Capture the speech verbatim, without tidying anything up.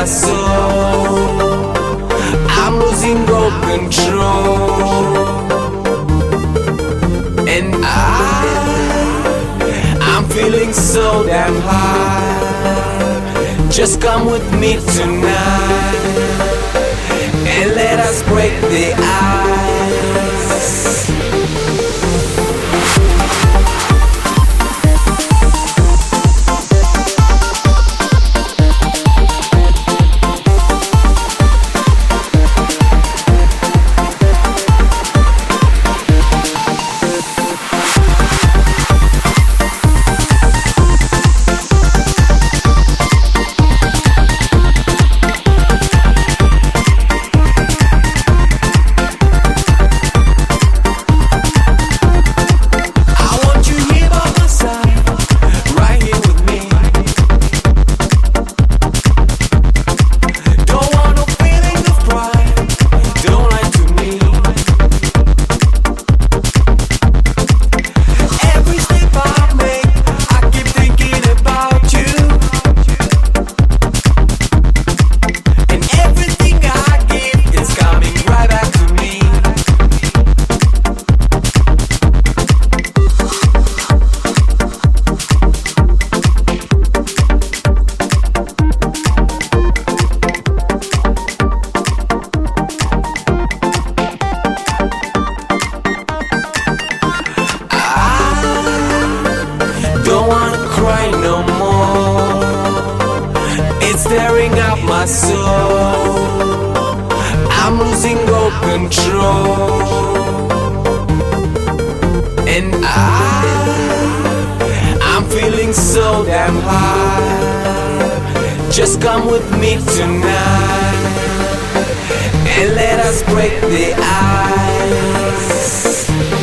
my soul. I'm losing all control, and I, I'm feeling so damn high. Just come with me tonight and let us break the ice. Don't wanna cry no more. It's tearing up my soul. I'm losing all control, and I, I'm feeling so damn high. Just come with me tonight and let us break the ice.